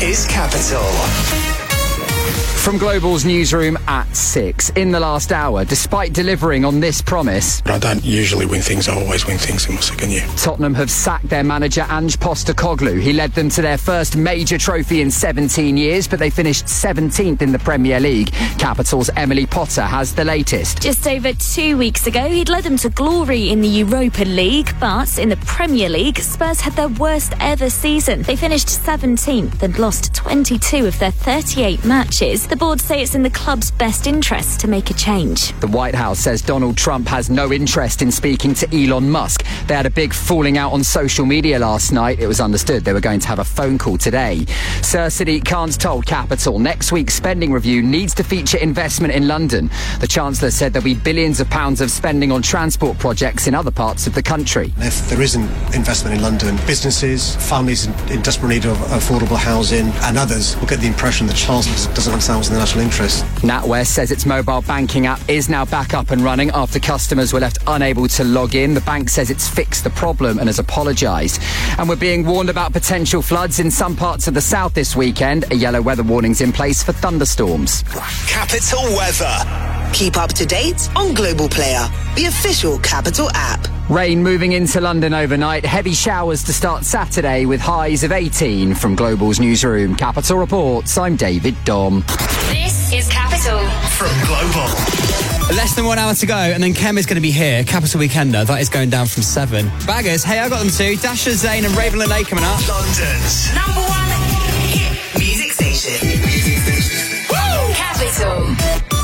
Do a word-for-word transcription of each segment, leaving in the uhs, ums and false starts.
is Capital. From Global's newsroom at six. In the last hour, despite delivering on this promise... I don't usually win things, I always win things in my second year. Tottenham have sacked their manager Ange Postecoglou. He led them to their first major trophy in seventeen years, but they finished seventeenth in the Premier League. Capital's Emily Potter has the latest. Just over two weeks ago, he'd led them to glory in the Europa League, but in the Premier League, Spurs had their worst ever season. They finished seventeenth and lost twenty-two of their thirty-eight matches. The board say it's in the club's best interest to make a change. The White House says Donald Trump has no interest in speaking to Elon Musk. They had a big falling out on social media last night. It was understood they were going to have a phone call today. Sir Sadiq Khan's told Capital next week's spending review needs to feature investment in London. The Chancellor said there'll be billions of pounds of spending on transport projects in other parts of the country. If there isn't investment in London, businesses, families in, in desperate need of affordable housing and others will get the impression that Chancellor doesn't understand what's in the national interest. NatWest says its mobile banking app is now back up and running after customers were left unable to log in. The bank says it's fixed the problem and has apologised. And we're being warned about potential floods in some parts of the south this weekend. A yellow weather warning's in place for thunderstorms. Capital Weather. Keep up to date on Global Player, the official Capital app. Rain moving into London overnight. Heavy showers to start Saturday with highs of eighteen. From Global's newsroom, Capital Reports, I'm David Dom. This is Capital. From Global. Less than one hour to go, and then Kem is going to be here. Capital Weekender, that is going down from seven. Baggers, hey, I got them too. Dasher, Zane and Raven Lene coming up. London's number one hit music station. Woo! Capital.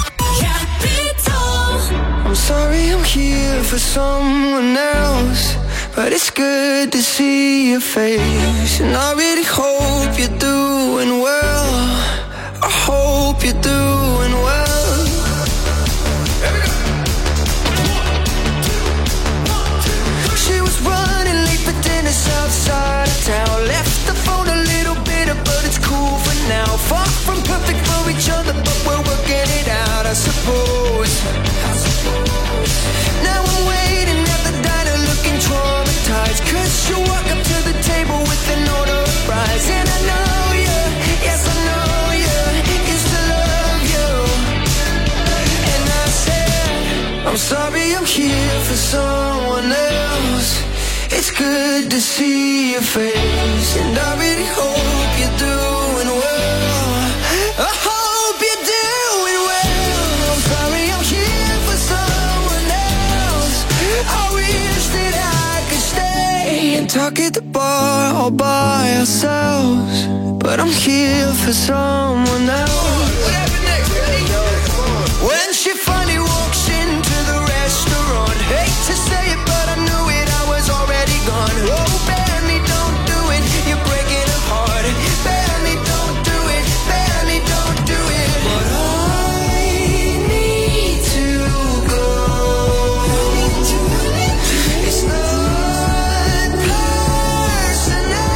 I'm sorry I'm here for someone else, but it's good to see your face. And I really hope you're doing well. I hope you're doing well. She was running late for dinner outside of town. Left the phone a little bitter, but it's cool for now. Far from perfect for each other, but we're working it out, I suppose. Now I'm waiting at the diner looking traumatized, cause you walk up to the table with an order of fries. And I know you, yes I know you, used to love you. And I said, I'm sorry I'm here for someone else. It's good to see your face, and I really hope you're doing well. I hope you're doing well. I'm sorry I'm here for someone else. I wish that I could stay and talk at the bar all by ourselves, but I'm here for someone else. What happened next, ready? When she finally walks into the restaurant, hate to say it, but I knew it, I was already gone. Oh, bear me, don't do it, you're breaking her heart. Bear me, don't do it, bear me, don't do it. But I need to go. It's not personal.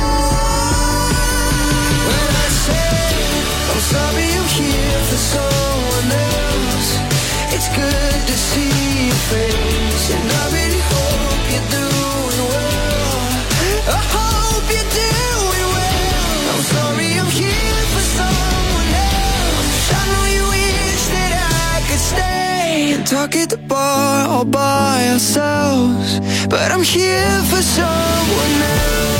When I say I'm sorry I'm here for someone else, it's good to see your face, and I really hope you're doing well. I hope you're doing well. I'm sorry I'm here for someone else. I know you wish that I could stay and talk at the bar all by ourselves, but I'm here for someone else.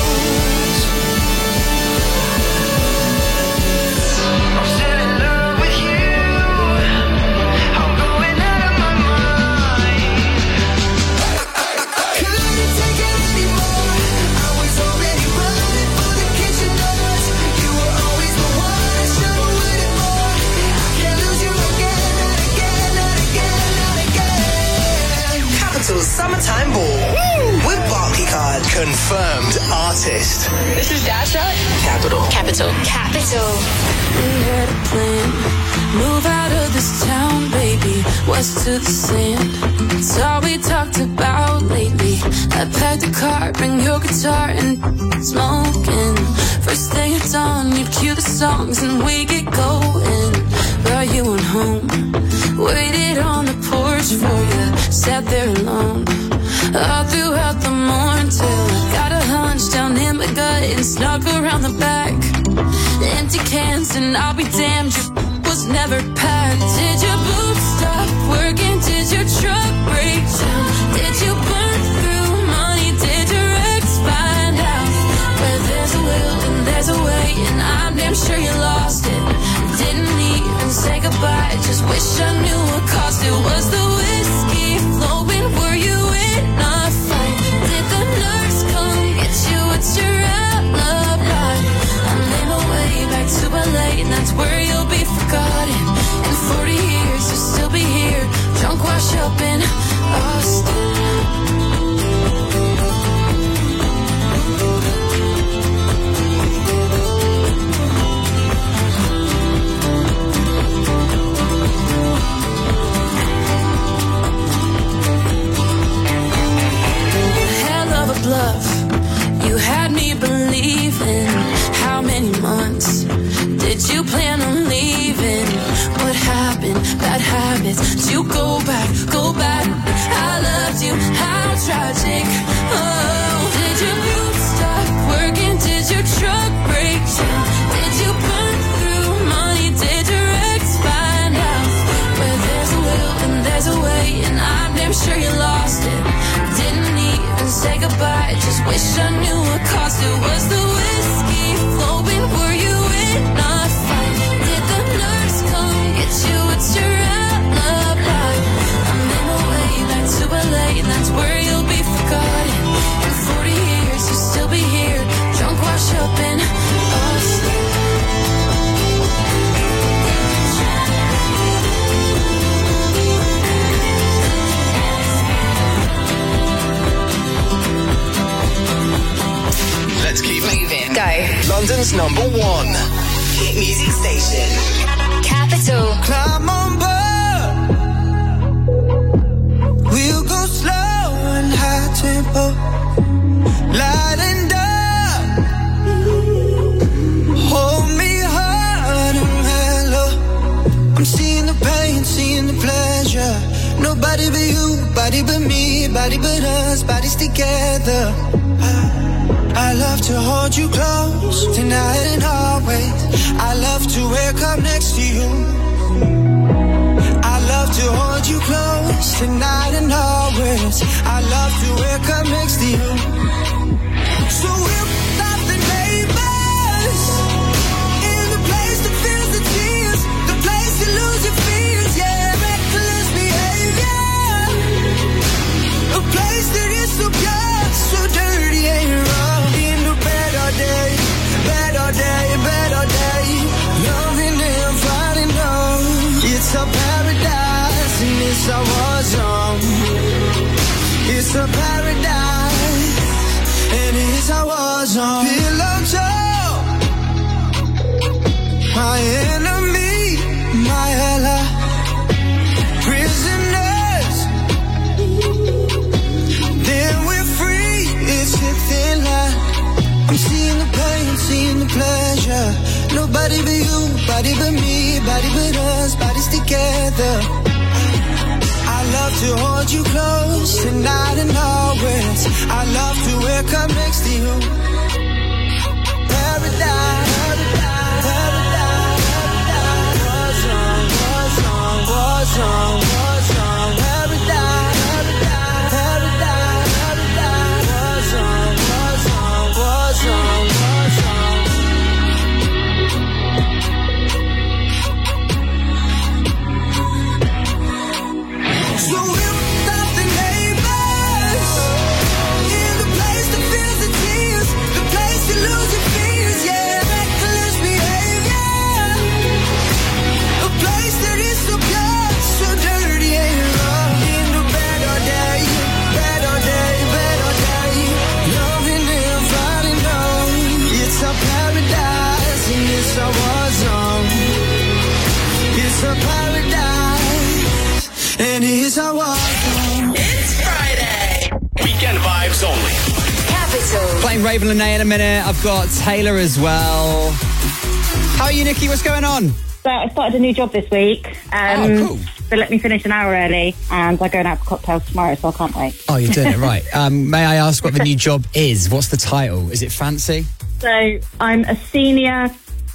I'm still in love with you. I'm going out of my mind. I couldn't take it anymore. I was already running for the kitchen doors. You were always the one I should have waited for. I can't lose you again, not again, not again, not again. Capital's Summertime Ball. With Barclaycard. Confirmed artist. This is Dasha. Capital. Capital. Capital. We had a plan. Move out of this town, baby. West to the sand. It's all we talked about lately. I packed a car, bring your guitar and smoking. First thing it's on, you'd cue the songs and we get going. Brought you on home. Waited on the porch for you. Sat there alone. All throughout the morning till I got a hunch down in my gut and snuck around the back. Empty and I'll be damned, your was never packed. Did your boots stop working? Did your truck break down? Did you burn through money? Did your ex find out? Where there's a will and there's a way, and I'm damn sure you lost it. Didn't even say goodbye, just wish I knew what cost it. Was the whiskey flowing? Were you in a fight? Did the nurse come get you? What's your alibi? I made my way back to L A, and that's where you'll be forgotten. In forty years you'll still be here, drunk, wash up in Austin. Bluff. You had me believing. How many months did you plan on leaving? What happened? Bad habits. Did you go back? Go back. I loved you. How tragic. Oh, did your boots stop working? Did your truck break down? Did you burn through money? Did your ex find out? Where there's a will and there's a way, and I'm damn sure you lost it. Didn't even say goodbye, just wish I knew what cost it. Was the whiskey flowing? Were you in a fight? Did the nurse come get you? What's your alibi? I'm in my way back to L A, and that's where you'll be forgotten. In forty years you'll still be here, drunk, wash up in Austin. Let's keep moving. Go. London's number one hit music station. Capital. Climb on board. We'll go slow and high tempo. Light and dark. Hold me hard and mellow. I'm seeing the pain, seeing the pleasure. Nobody but you, body but me, body but us, bodies together. I love to hold you close, tonight and always. I love to wake up next to you. I love to hold you close, tonight and always. I love to wake up next to you. So we'll stop the neighbors, in the place that feels the tears, the place you lose your fears, yeah, reckless behavior. A place that is so pure, so dirty and wrong. Better day, better day, better day. Loving and finding love. It's a paradise and it's a war zone. It's a paradise and it's a war zone. Pillow talk, my enemy, my ally. Prisoners, then we're free. It's a thin line. I'm seeing the pain, seeing the pleasure. Nobody but you, body but me, body but us, bodies together. I love to hold you close, tonight and always. I love to wake up next to you. Paradise, paradise, paradise, paradise. War zone, war zone, war zone, war zone. Paradise, paradise, paradise, paradise. War zone, war zone, war zone, war zone. So we'll stop the neighbors, in the place that feels the tears, the place you lose your fears, yeah, reckless behavior. A place that is so pure, so dirty and wrong. In the better day, better day, better day. Loving and finding love. It's a paradise and it's a war zone. It's a paradise and it's a war zone. It's Friday. Weekend vibes only. Capital. Playing Raven Lene in a minute. I've got Taylor as well. How are you, Nikki? What's going on? So I started a new job this week. Um, Oh, cool. They let me finish an hour early, and I'm going out for cocktails tomorrow, so I can't wait. Oh, you're doing it right. Um, may I ask what the new job is? What's the title? Is it fancy? So I'm a senior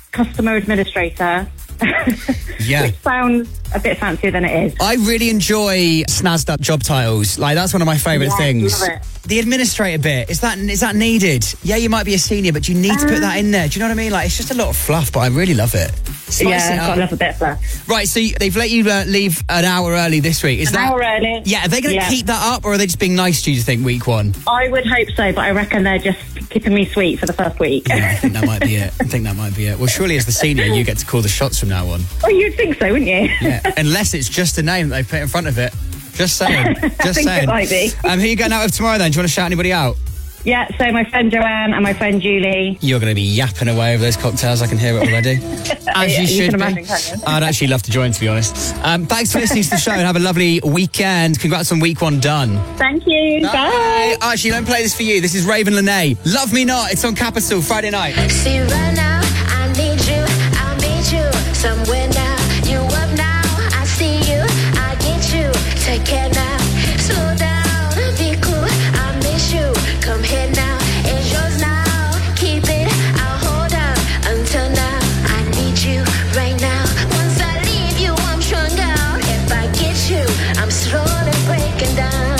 customer administrator. Yeah. Which sounds a bit fancier than it is. I really enjoy snazzed up job titles. Like, that's one of my favourite Yeah, things. love it. The administrator bit, is that is that needed? Yeah, you might be a senior, but you need to put that in there. Do you know what I mean? Like, it's just a lot of fluff, but I really love it. Spice Yeah, it I've got up. to love a bit of fluff. Right, so you, they've let you uh, leave an hour early this week. Is An that hour early. Yeah, are they going to Yeah. keep that up, or are they just being nice to you, do you think, week one? I would hope so, but I reckon they're just keeping me sweet for the first week. Yeah, I think that might be it. I think that might be it. Well, surely as the senior, you get to call the shots from now on. Oh, you'd think so, wouldn't you? Yeah, unless it's just a name that they put in front of it. Just saying. Just I think saying. it might be. Um, who are you going out with tomorrow then? Do you want to shout anybody out? Yeah, so my friend Joanne and my friend Julie. You're going to be yapping away over those cocktails. I can hear it already. As Yeah, you you should can be. imagine, can't you? I'd actually love to join, to be honest. Um, thanks for listening to the show and have a lovely weekend. Congrats on week one done. Thank you. Bye. Archie, let me play this for you. This is Raven Lene. Love Me Not. It's on Capital Friday night. See right now, I need you, I'll meet you somewhere now. You up now, I see you, I get you. Take care now, slow down, be cool, I miss you. Come here now, it's yours now. Keep it, I'll hold out until now. I need you right now. Once I leave you, I'm strung out. If I get you, I'm slowly breaking down.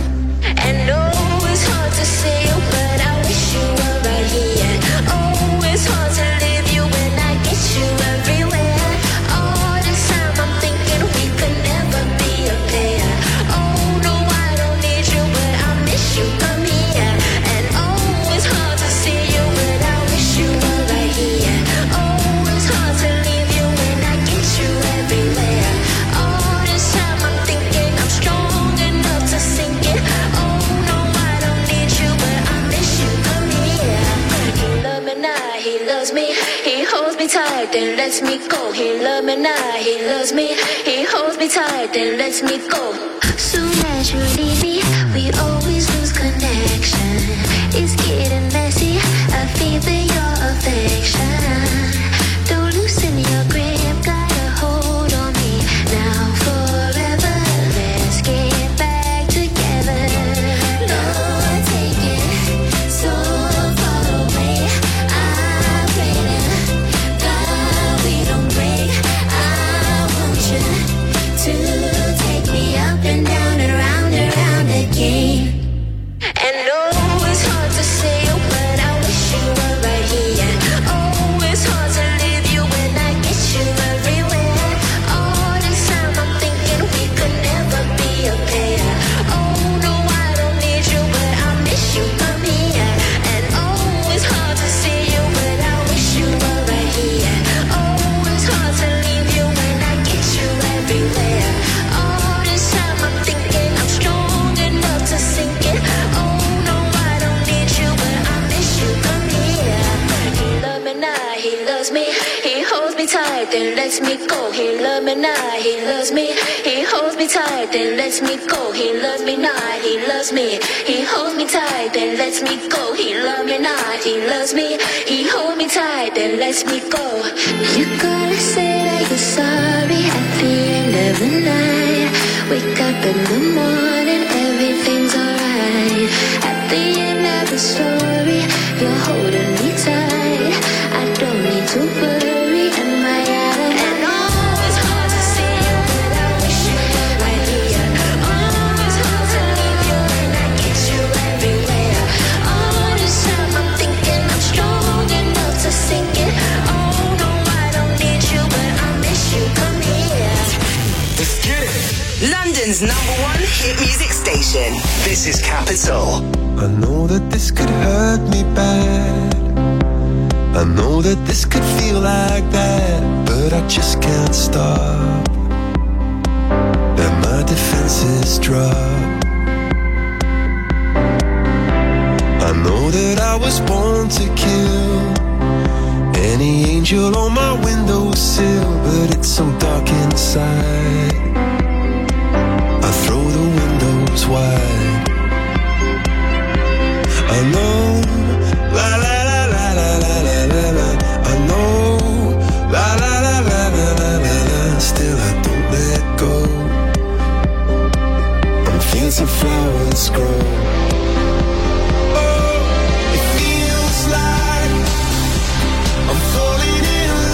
And oh, it's hard to see you, but I wish you were right here. Oh, it's hard to leave you when I get you everywhere. All this time I'm thinking we could never be a pair. Oh, no, I don't need you, but I miss you. Come here. And oh, it's hard to see you, but I wish you were right here. Oh, it's hard to leave you when I get you everywhere. All this time I'm thinking I'm strong enough to sink it. Oh, no, I don't need you, but I miss you. Come here. He loves me now, he loves me. He holds me tight, then lets me go. He loves me now, he loves me. He holds me tight, then lets me go. Soon as you leave me, we always lose connection. It's getting messy, I feel your affection. Don't loosen your grip, got a hold on me. Now forever, let's get back together. Lord, take it so far away. I pray to God we don't break. I want you to take me up and down and around and around again. And oh, it's hard to say you, but I wish you were right here. Oh, it's hard to leave you when I get you everywhere. All this time I'm thinking we could never be a pair. Oh, no, I don't need you, but I miss you. Come here. And oh, it's hard to see you, but I wish you were right here. Oh, it's hard to leave you when I get you everywhere. All this time I'm thinking I'm strong enough to sink it. Oh, no, I don't need you, but I miss you. Come here. He loves me now, he loves me. He holds me tight, then lets me go. He loves me now, he loves me. He holds me tight, then lets me go. He loves me now, he loves me. He holds me tight, then lets me go. He loves me now, he loves me. He holds me tight, then lets me go. You gotta say that you're sorry at the end of the night. Wake up in the morning, everything's alright. At the end of the story, you're holding me tight. I don't need to worry, am I out of and oh, it's hard to see you, but I wish you were right here. Oh, it's hard to leave you when I get you everywhere. All this time I'm thinking I'm strong enough to sink it. Oh, no, I don't need you, but I miss you. Come here. Let's get it. London's number one hit music station. This is Capital. I know that this could hurt me bad. I know that this could feel like that, but I just can't stop. And my defenses drop. I know that I was born to kill any angel on my windowsill, but it's so dark inside. I throw the windows wide. I know, la la la la la la la la la. I know, la la la la la la la la. Still I don't let go. And fields of flowers grow. Oh, it feels like I'm falling in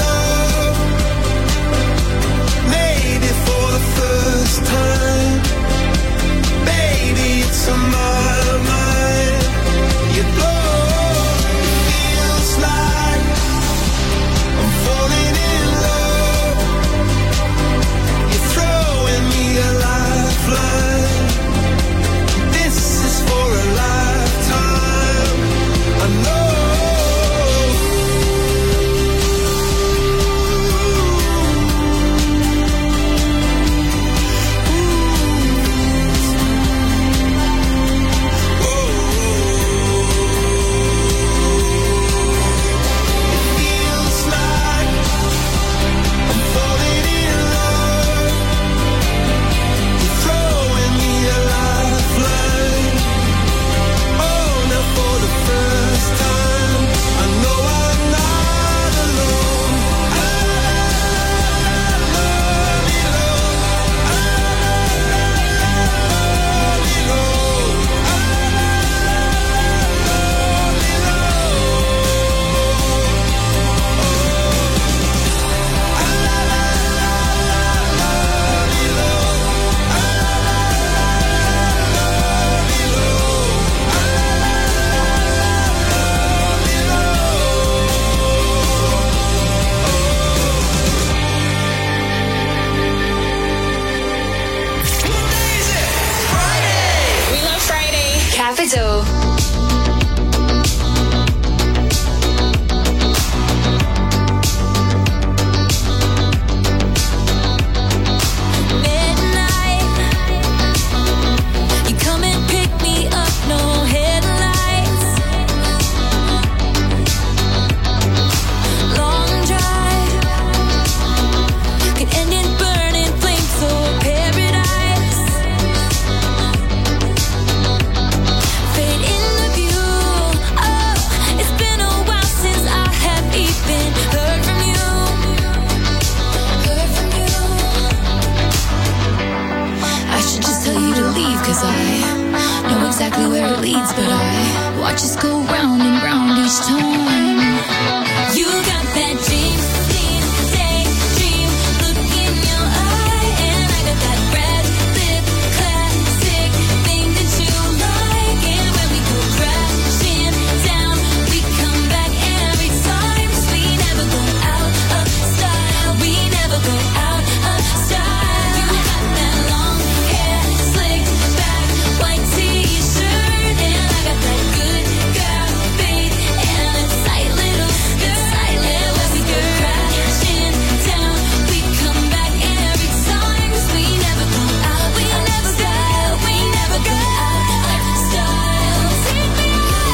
exactly where it leads, but I watch us go round and round each time. You got that dream, dream, daydream look in your eye, and I got that red lip classic thing that you like. And when we go crashing down, we come back every time. 'Cause we never go out of style. We never go out of style. You got that long hair slicked back, white t-shirt, and I got that good girl fade and a tight little skirt. And when we go crashing down, we come back every time. 'Cause we never go out we of never style. We never go out of style. Take me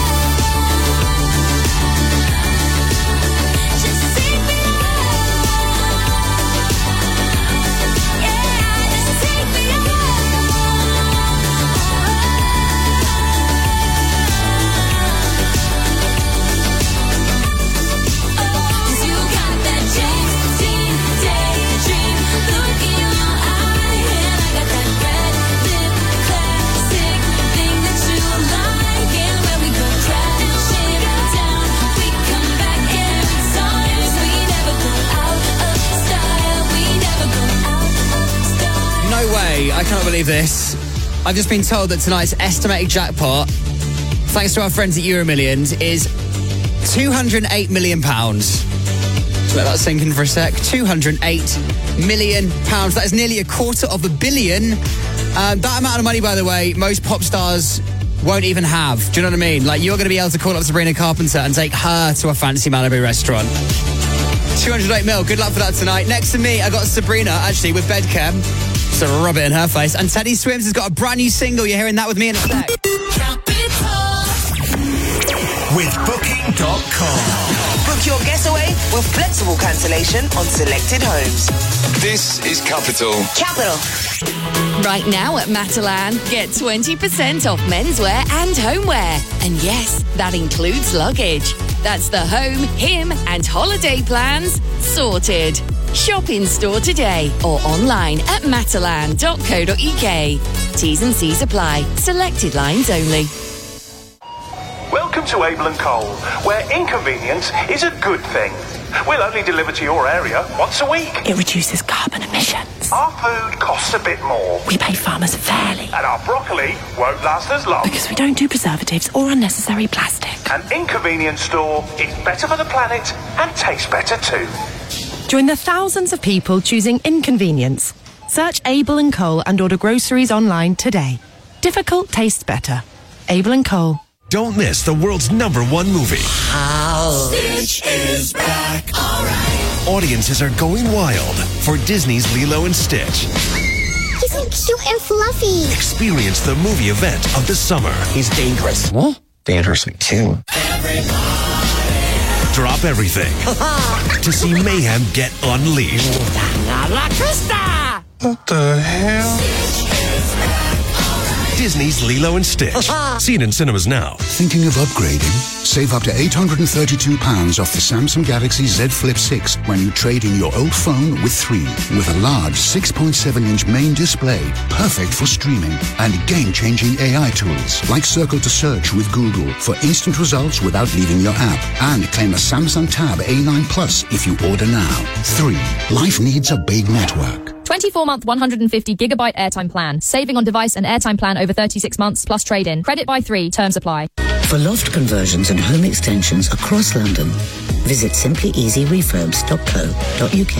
out, just take me out. Yeah, just take me out. 'Cause you got that James Dean daydream look in your eye, and I got that red lip classic thing that you like. And when we go crashing down, we come back every time. 'Cause we never go out of style. We never go out of style. No way, I cannot believe this. I've just been told that tonight's estimated jackpot, thanks to our friends at Euromillions, is two hundred eight million pounds. Just let that sink in for a sec. two hundred eight million pounds. That is nearly a quarter of a billion. Um, that amount of money, by the way, most pop stars won't even have. Do you know what I mean? Like, you're going to be able to call up Sabrina Carpenter and take her to a fancy Malibu restaurant. two hundred eight mil. Good luck for that tonight. Next to me, I got Sabrina, actually, with Bedchem. So rub it in her face. And Teddy Swims has got a brand new single. You're hearing that with me in a sec. With Booking dot com. Book your getaway with flexible cancellation on selected homes. This is Capital. Capital. Right now at Matalan, get twenty percent off menswear and homeware. And yes, that includes luggage. That's the home, him and holiday plans sorted. Shop in store today or online at matalan dot co dot uk. T's and C's apply. Selected lines only. Welcome to Abel and Cole, where inconvenience is a good thing. We'll only deliver to your area once a week. It reduces carbon emissions. Our food costs a bit more. We pay farmers fairly. And our broccoli won't last as long. Because we don't do preservatives or unnecessary plastic. An inconvenience store is better for the planet and tastes better too. Join the thousands of people choosing inconvenience. Search Abel and Cole and order groceries online today. Difficult tastes better. Abel and Cole. Don't miss the world's number one movie. Stitch is back. All right. Audiences are going wild for Disney's Lilo and Stitch. He's so cute and fluffy. Experience the movie event of the summer. He's dangerous. What? Dangerous too. Drop everything to see mayhem get unleashed. What the hell? Disney's Lilo and Stitch. Seen in cinemas now. Thinking of upgrading? Save up to eight hundred thirty-two pounds off the Samsung Galaxy Z Flip six when you trade in your old phone with three. With a large six point seven inch main display, perfect for streaming, and game-changing A I tools like Circle to Search with Google for instant results without leaving your app. And claim a Samsung Tab A nine Plus if you order now. three. Life needs a big network. twenty-four month, one hundred fifty gigabyte airtime plan. Saving on device and airtime plan over thirty-six months plus trade-in. Credit by three. Terms apply. For loft conversions and home extensions across London, visit simply easy refurbs dot co dot uk.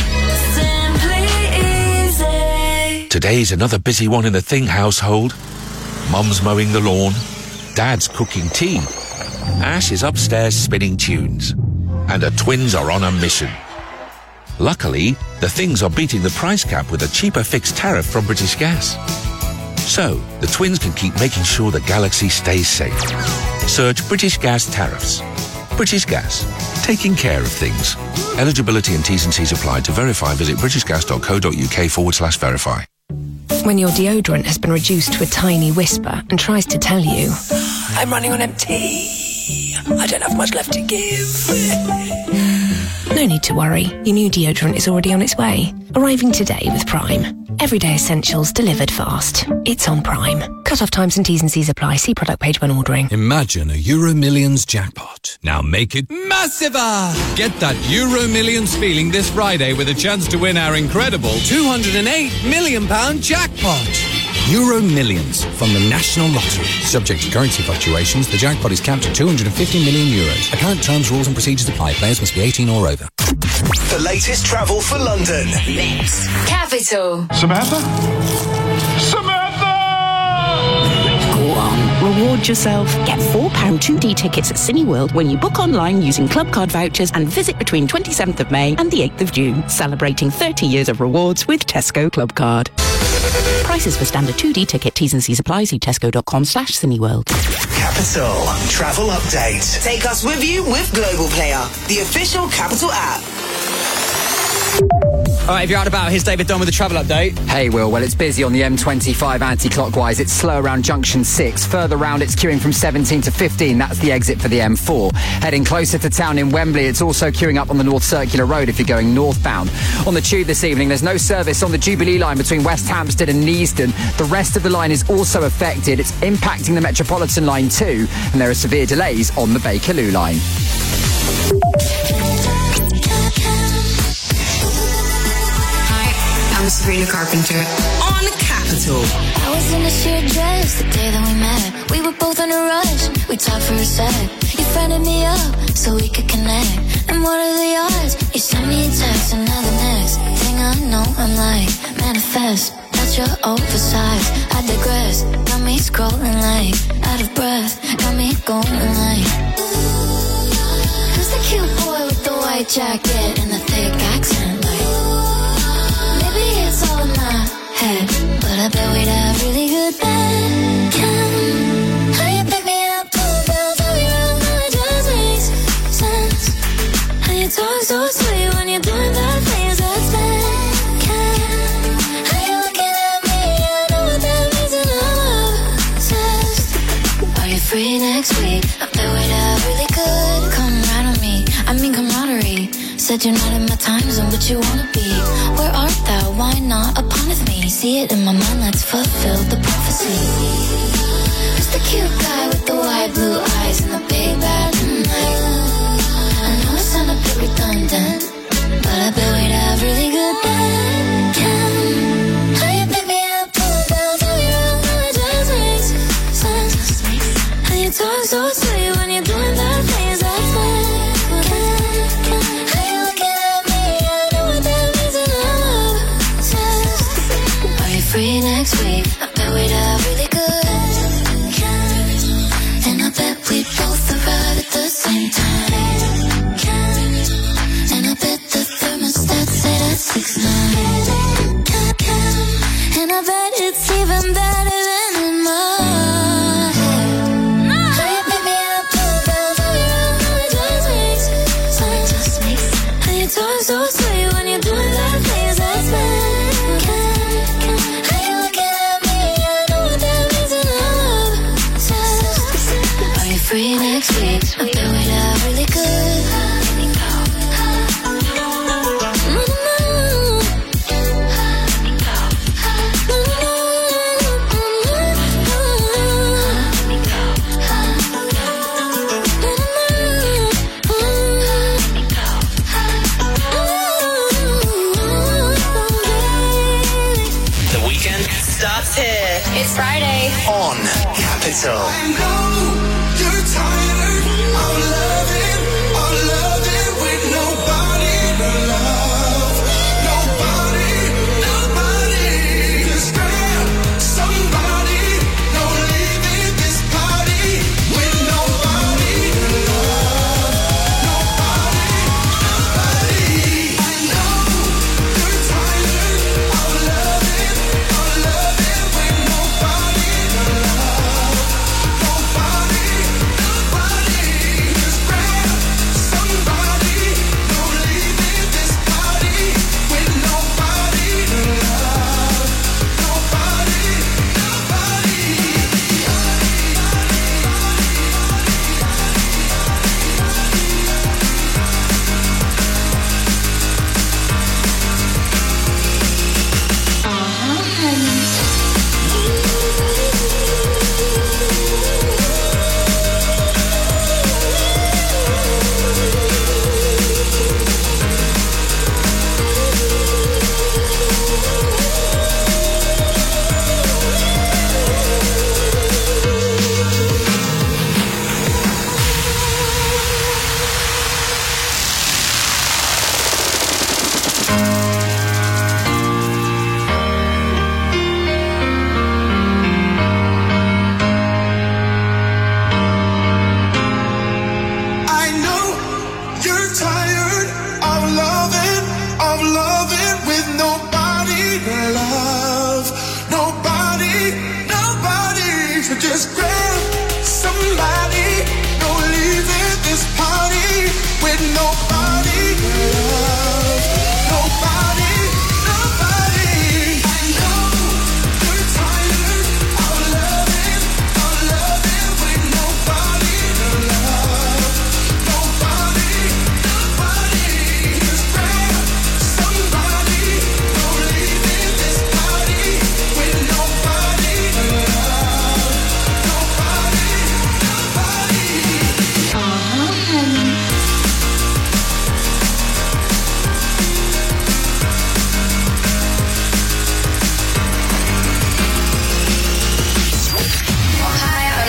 Today's another busy one in the Thing household. Mum's mowing the lawn. Dad's cooking tea. Ash is upstairs spinning tunes. And her twins are on a mission. Luckily, the Things are beating the price cap with a cheaper fixed tariff from British Gas. So, the twins can keep making sure the galaxy stays safe. Search British Gas tariffs. British Gas, taking care of things. Eligibility and T's and C's apply. To verify, visit britishgas.co.uk forward slash verify. When your deodorant has been reduced to a tiny whisper and tries to tell you, I'm running on empty, I don't have much left to give. No No need to worry. Your new deodorant is already on its way. Arriving today with Prime. Everyday essentials delivered fast. It's on Prime. Cut-off times and T's and C's apply. See product page when ordering. Imagine a Euro Millions jackpot. Now make it massiver! Get that Euro Millions feeling this Friday with a chance to win our incredible two hundred eight million pounds jackpot. Euro Millions from the National Lottery. Subject to currency fluctuations, the jackpot is capped at two hundred fifty million euros. Account terms, rules and procedures apply. Players must be eighteen or over. The latest travel for London. Mix. Capital. Samantha? Samantha! Go on, reward yourself. Get four pounds two D tickets at Cineworld when you book online using Club Card vouchers and visit between twenty-seventh of May and the eighth of June. Celebrating thirty years of rewards with Tesco Club Card. Prices for standard two D ticket. T's and C's apply. See tesco.com slash Cineworld. Capital Travel Update. Take us with you with Global Player, the official Capital app. All right, if you're out about, here's David Dunn with the travel update. Hey, Will. Well, it's busy on the M twenty-five anti-clockwise. It's slow around junction six. Further round, it's queuing from seventeen to fifteen. That's the exit for the M four. Heading closer to town in Wembley, it's also queuing up on the North Circular Road if you're going northbound. On the tube this evening, there's no service on the Jubilee line between West Hampstead and Neasden. The rest of the line is also affected. It's impacting the Metropolitan line too, and there are severe delays on the Bakerloo line. I'm Sabrina Carpenter on Capital. I was in a sheer dress the day that we met. We were both in a rush. We talked for a sec. You friended me up so we could connect. And what are the odds? You sent me a text and now the next thing I know I'm like manifest. That you're oversized. I digress. Got me scrolling like out of breath. Got me going like. Who's the cute boy with the white jacket and the thick accent? Like. It's all in my head, but I bet we'd have really good band. How you pick me up, pull down, throw you around, how it just makes sense. How you talk so sweet when you're doing that things that's bad. How you looking at me, I know what that means and I'm obsessed. Are you free next week? I bet we'd have really good. Come right on me, I mean camaraderie. Said you're not in my time zone, but you wanna be. Where art thou? Why not upon with me? See it in my mind, let's fulfill the prophecy. Who's the cute guy with the wide blue eyes and the big bad night? I know it sounds a bit redundant, but I bet we'd have really good band. How you pick me up, pull down, throw you around, how it just makes sense. How you talk so sweet when you're doing that things that's bad. Free next week, I bet we'd have really good. And I bet we'd both arrive at the same time. And I bet the thermostat said at six nine. And I bet it's even better than in my head. How you pick me up, pull down, throw you around, how it just makes sense. How you talk so sweet when you're doing that things that's bad. Free next week, I bet we'd have really good. The weekend starts here. It's Friday on Capital. I know you're tired of loving, of loving with nobody to love. Nobody, nobody. Just grab somebody. No leaving this party with nobody to love. Nobody, nobody. I know you're tired of loving, of loving with nobody to love. Nobody, nobody. Just grab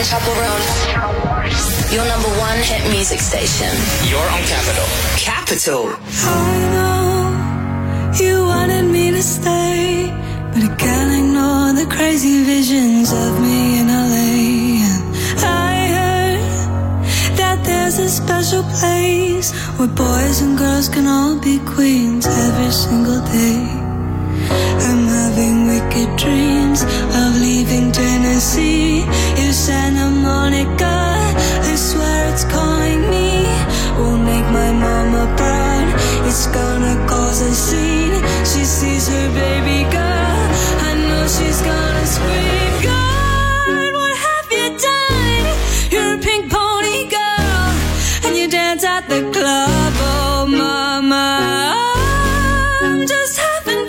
Chapel Roan. Your number one hit music station. You're on Capital. Capital. I know you wanted me to stay, but I can't ignore the crazy visions of me in L A. I heard that there's a special place where boys and girls can all be queens every single day. I'm having wicked dreams of leaving Tennessee. You Santa Monica, I swear it's calling me. Will make my mama proud. It's gonna cause a scene. She sees her baby girl, I know she's gonna scream. God, what have you done? You're a pink pony girl, and you dance at the club. Oh mama, I'm just having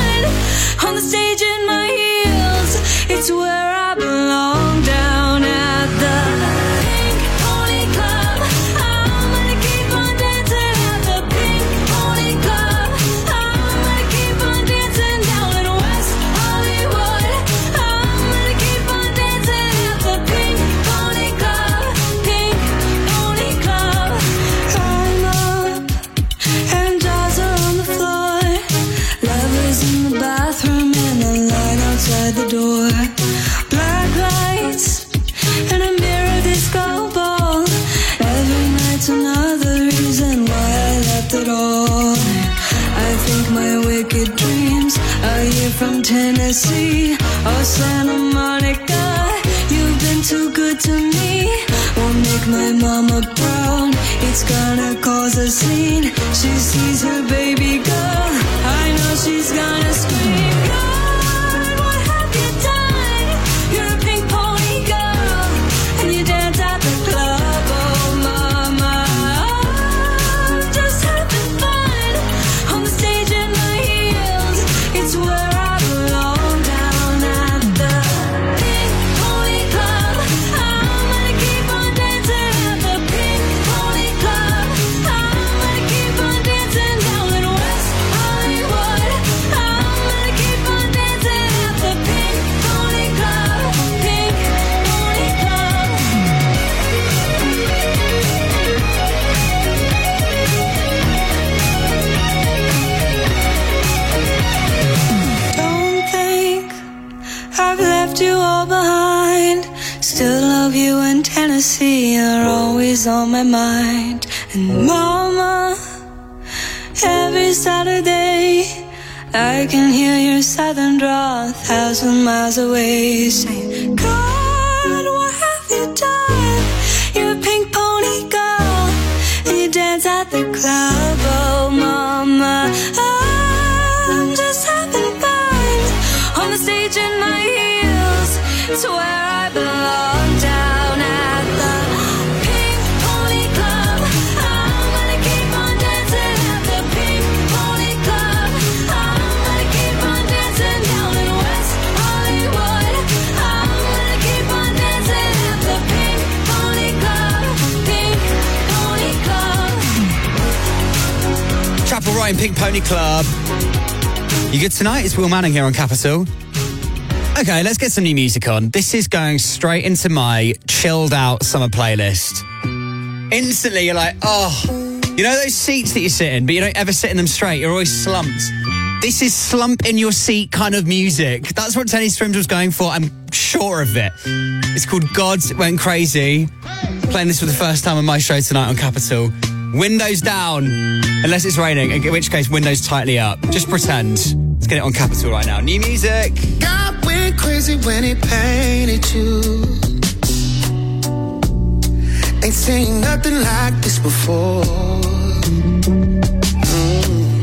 fun on the stage in my heels. It's where I belong, down at the Pink Pony Club. I'm gonna keep on dancing at the Pink Pony Club. I'm gonna keep on dancing down in West Hollywood. I'm gonna keep on dancing at the Pink Pony Club. Pink Pony Club. I'm up and jaws are on the floor. Lovers in the bathroom and the light outside the door. Black lights and a mirror disco ball. Every night's another reason why I left it all. I think my wicked dreams are here from Tennessee or Santa Monica. You've been too good to me. Won't make my mama proud. It's gonna cause a scene. She sees her baby girl, I know she's gonna scream. God, what have you done? You're a pink pony girl, and you dance at the club. Oh mama, I'm just having fun on the stage in my heels. It's where I belong, down at the Pink Pony Club. I'm gonna keep on dancing at the Pink Pony Club. I'm gonna keep on dancing down in West Hollywood. I'm gonna keep on dancing at the Pink Pony Club. Pink Pony Club. Don't think I've left you all behind. Still love you in Tennessee, you're always on my mind. And mama, every Saturday I can hear your southern drawl a thousand miles away, saying, God, what have you done? You're a pink pony girl, and you dance at the club. Oh mama, I'm just having fun on the stage in my heels. It's where I belong, down at the Pink Pony Club. I'm gonna keep on dancing at the Pink Pony Club. I'm gonna keep on dancing down in West Hollywood. I'm gonna keep on dancing at the Pink Pony Club. Pink Pony Club. Chapel Roan Pink Pony Club. You good tonight? It's Will Manning here on Capital. Okay, let's get some new music on. This is going straight into my chilled out summer playlist. Instantly, you're like, oh, you know those seats that you sit in, but you don't ever sit in them straight. You're always slumped. This is slump in your seat kind of music. That's what Tenny Swims was going for. I'm sure of it. It's called Gods Went Crazy. Playing this for the first time on my show tonight on Capital. Windows down, unless it's raining, in which case windows tightly up. Just pretend. Let's get it on Capital right now. New music. God went crazy when he painted you. Ain't seen nothing like this before. Mm.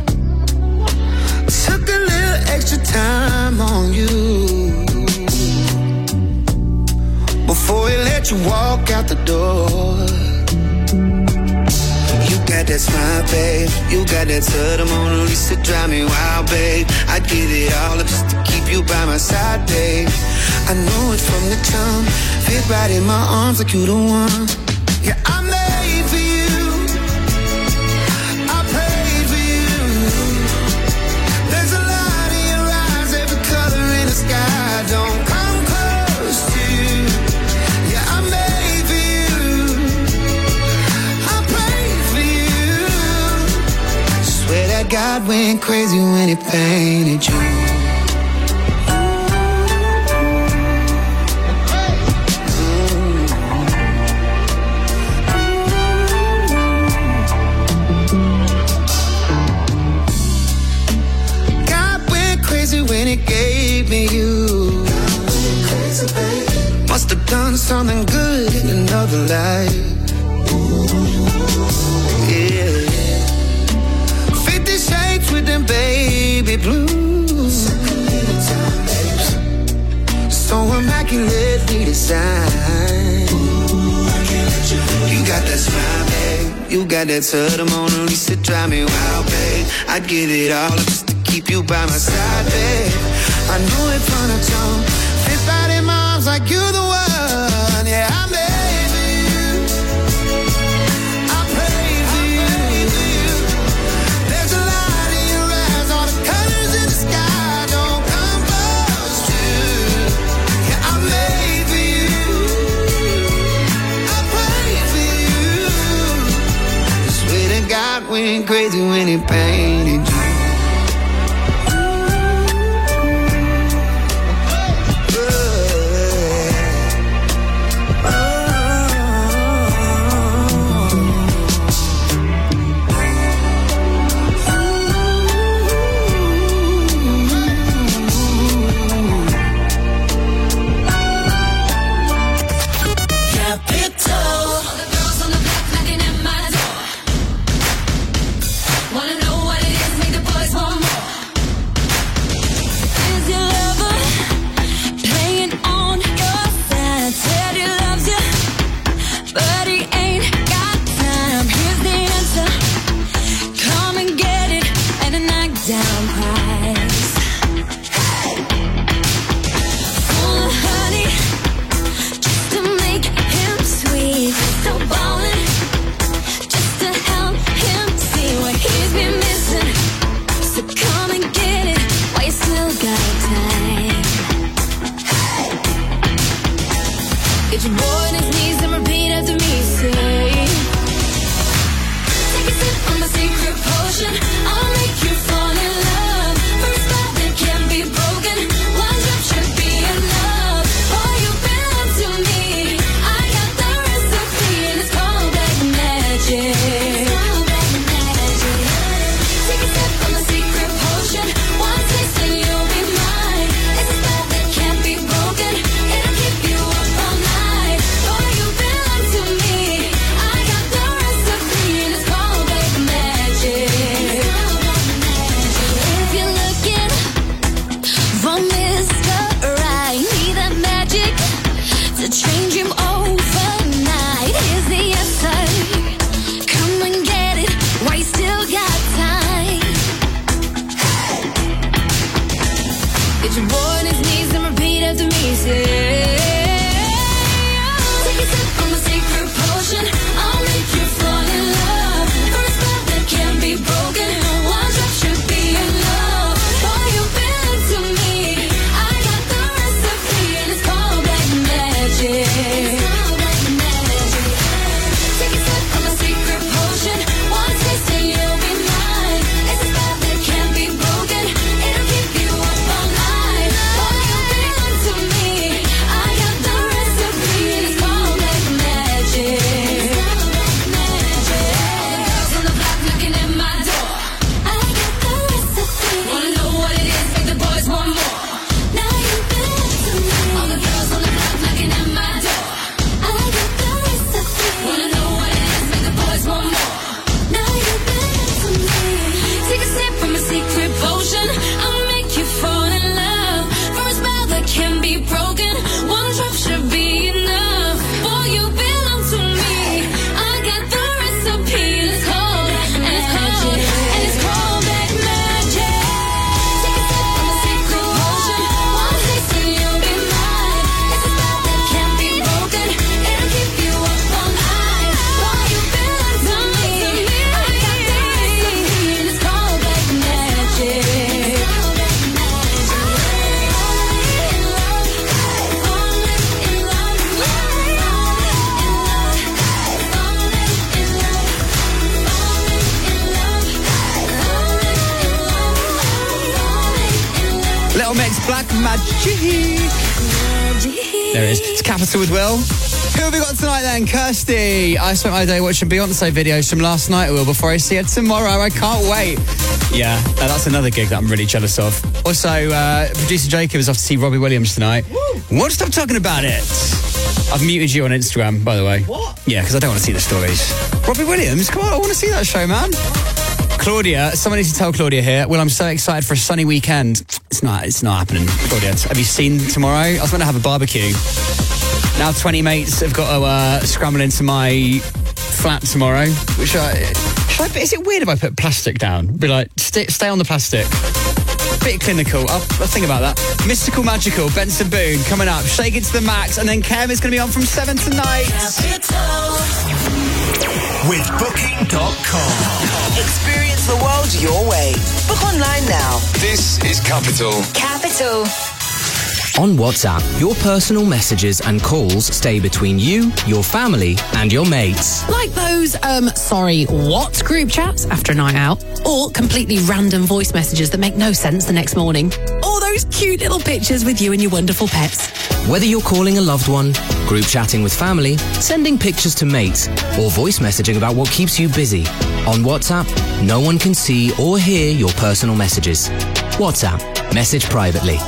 Took a little extra time on you before he let you walk out the door. You got that smile, babe. You got that to the Mona Lisa, drive me wild, babe. I'd give it all up just to keep you by my side, babe. I know it from the jump. Fit right in my arms like you the one. Yeah, I made for you. I prayed for you. There's a light in your eyes, every color in the sky. Don't come close to you. Yeah, God went crazy when he painted you. When it gave me you, must have done something good in another life. Yeah, Fifty Shades with them baby blues, so immaculately designed. You got that smile, babe. You got that to the Mona Lisa, drive me wild, babe. I'd give it all just to keep you by my side, babe. I knew it from the jump. Fit right in my arms like you're the one. Yeah, I made for you. I pray for you. There's a light in your eyes, all the colors in the sky don't come close to. Yeah, I made for you. I pray for you. I swear to God went crazy when he painted you. Black Magic. There it is. It's Capital with Will. Who have we got tonight then? Kirsty. I spent my day watching Beyonce videos from last night, Will, before I see her tomorrow. I can't wait. Yeah, uh, that's another gig that I'm really jealous of. Also, uh, producer Jacob is off to see Robbie Williams tonight. Woo. Won't stop talking about it. I've muted you on Instagram, by the way. What? Yeah, because I don't want to see the stories. Robbie Williams? Come on, I want to see that show, man. Claudia, someone needs to tell Claudia here. Well, I'm so excited for a sunny weekend. It's not, it's not happening, Claudia. Have you seen tomorrow? I was going to have a barbecue. Now twenty mates have got to uh, scramble into my flat tomorrow. Which I, should I, is it weird if I put plastic down? Be like, stay, stay on the plastic. Bit clinical. I'll, I'll think about that. Mystical Magical, Benson Boone coming up. Shake It to the Max, and then Kev is going to be on from seven tonight. With Booking dot com. Experience the world your way. Book online now. This is Capital. Capital. On WhatsApp, your personal messages and calls stay between you, your family, and your mates. Like those, um, sorry, what group chats after a night out? Or completely random voice messages that make no sense the next morning. Or those cute little pictures with you and your wonderful pets. Whether you're calling a loved one, group chatting with family, sending pictures to mates, or voice messaging about what keeps you busy, on WhatsApp, no one can see or hear your personal messages. WhatsApp. Message privately.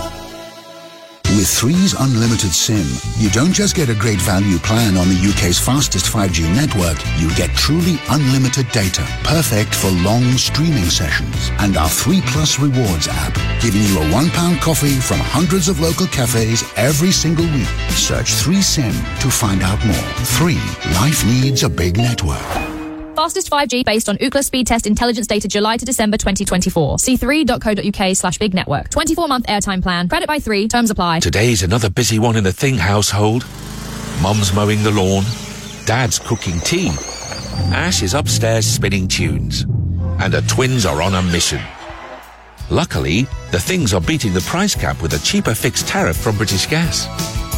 With Three's Unlimited SIM, you don't just get a great value plan on the U K's fastest five G network, you get truly unlimited data, perfect for long streaming sessions. And our three Plus Rewards app, giving you a one pound coffee from hundreds of local cafes every single week. Search three SIM to find out more. Three, life needs a big network. Fastest five G based on Ookla speed test intelligence data July to December twenty twenty-four. See three dot co dot uk slash big network. twenty-four month airtime plan. Credit by three. Terms apply. Today's another busy one in the Thing household. Mum's mowing the lawn. Dad's cooking tea. Ash is upstairs spinning tunes. And her twins are on a mission. Luckily, the Things are beating the price cap with a cheaper fixed tariff from British Gas.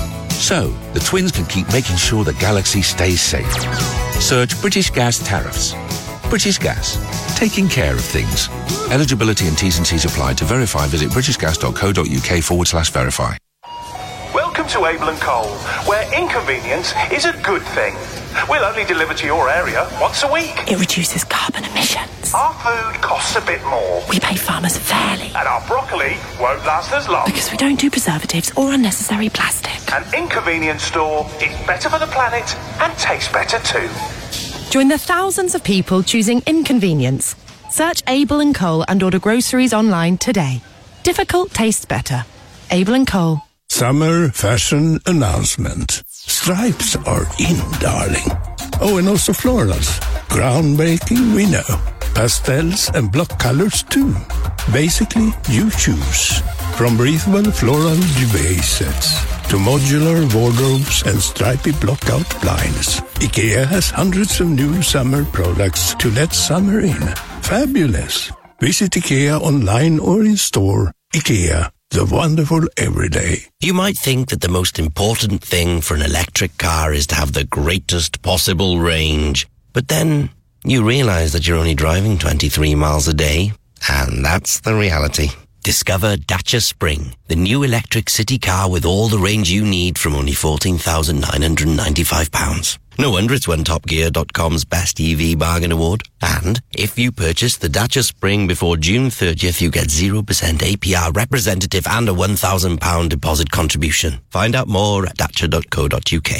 So, the twins can keep making sure the galaxy stays safe. Search British Gas tariffs. British Gas, taking care of things. Eligibility and T's and C's apply. To verify, visit britishgas.co.uk forward slash verify. Welcome to Able and Cole, where inconvenience is a good thing. We'll only deliver to your area once a week. It reduces carbon emissions. Our food costs a bit more. We pay farmers fairly. And our broccoli won't last as long. Because we don't do preservatives or unnecessary plastic. An inconvenience store is better for the planet and tastes better too. Join the thousands of people choosing inconvenience. Search Able and Cole and order groceries online today. Difficult tastes better. Able and Cole. Summer fashion announcement. Stripes are in, darling. Oh, and also florals. Groundbreaking, we know. Pastels and block colors, too. Basically, you choose. From breathable floral duvet sets to modular wardrobes and stripy block-out blinds, IKEA has hundreds of new summer products to let summer in. Fabulous. Visit IKEA online or in store. IKEA. The wonderful everyday. You might think that the most important thing for an electric car is to have the greatest possible range. But then you realize that you're only driving twenty-three miles a day. And that's the reality. Discover Dacia Spring, the new electric city car with all the range you need from only fourteen thousand nine hundred ninety-five pounds. No wonder it's won Top Gear dot com's Best E V Bargain Award. And if you purchase the Dacia Spring before June thirtieth, you get zero percent A P R representative and a one thousand pounds deposit contribution. Find out more at dacia dot co dot uk.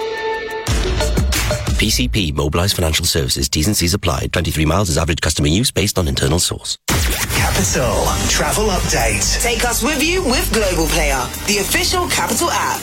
P C P, Mobilised Financial Services, T's and C's applied. twenty-three miles is average customer use based on internal source. Capital Travel Update. Take us with you with Global Player, the official Capital app.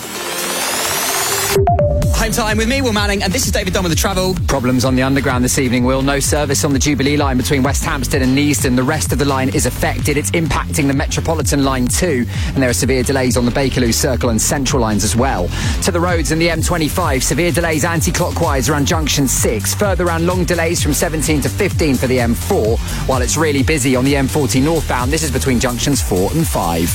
Home time with me, Will Manning, and this is David Dunn with the travel. Problems on the Underground this evening, Will. No service on the Jubilee line between West Hampstead and Neasden. The rest of the line is affected. It's impacting the Metropolitan line too, and there are severe delays on the Bakerloo Circle and Central lines as well. To the roads in the M twenty-five, severe delays anti-clockwise around Junction six. Further around, long delays from seventeen to fifteen for the M four, while it's really busy on the M forty northbound. This is between Junctions four and five.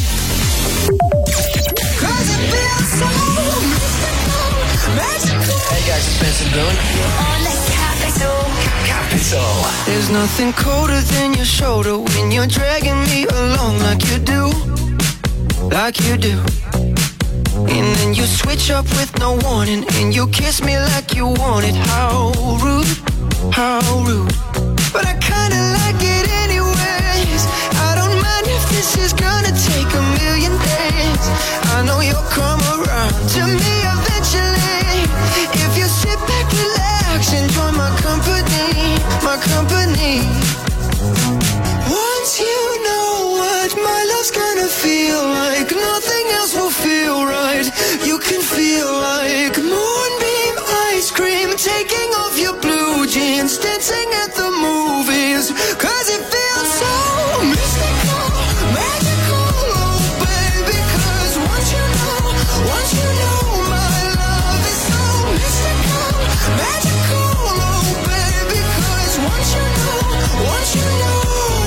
Hey guys, it's Benson Boone. On Capital. Capital. There's nothing colder than your shoulder when you're dragging me along like you do. like you do. And then you switch up with no warning, and you kiss me like you want it. How rude, how rude. But I kinda like it anyways. I don't mind if this is gonna take a million days. I know you'll come around to me eventually. If you sit back, relax, enjoy my company, my company. Once you know what my love's gonna feel like, nothing else will feel right. You can feel like moonbeam ice cream, taking off your blue jeans, dancing at the movies. Cause it feels so mystical, magical, oh baby. Cause once you know, once you know my love is so mystical, magical, oh baby. Cause once you know, once you know,